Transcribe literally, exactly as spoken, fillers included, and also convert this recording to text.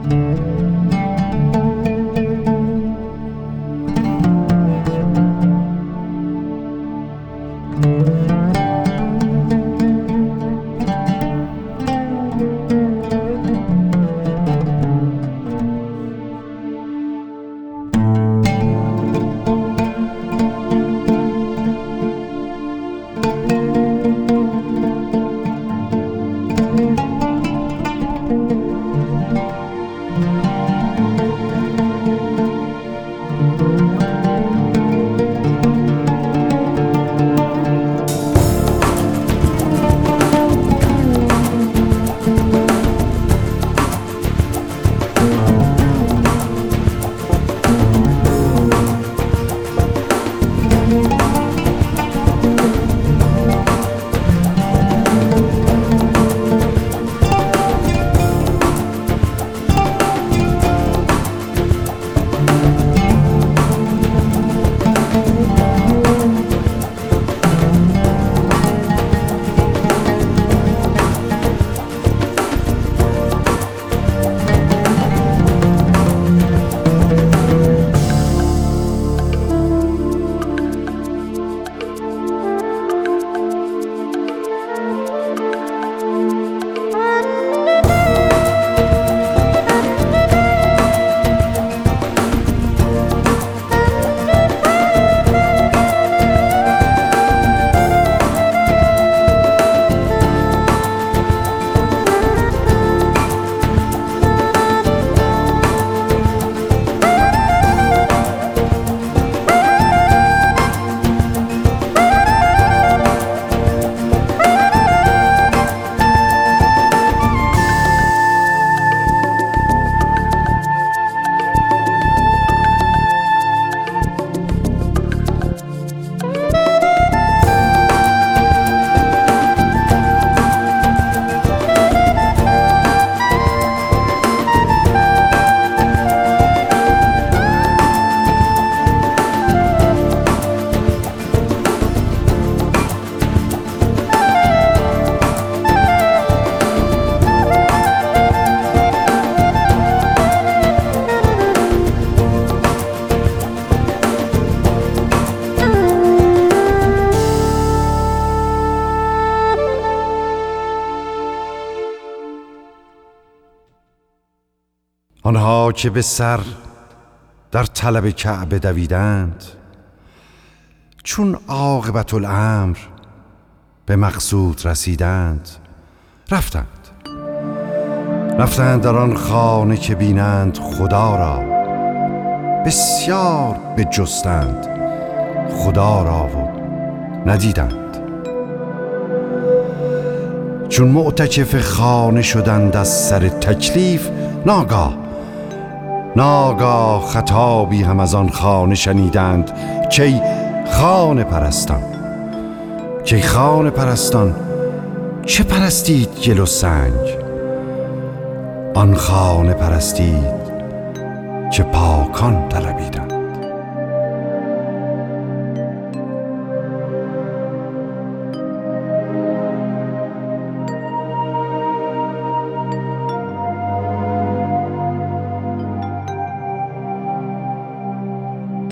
آنها که به سر در طلب کعبه دویدند، چون عاقبت الامر به مقصود رسیدند، رفتند رفتند در آن خانه که بینند خدا را، بسیار بجستند خدا را و ندیدند. چون معتکف خانه شدند از سر تکلیف، ناگاه ناگاه خطابی هم از آن خانه شنیدند که خانه پرستان که خانه پرستان چه پرستید گل و سنگ؟ آن خانه پرستید که پاکان طلبیدند.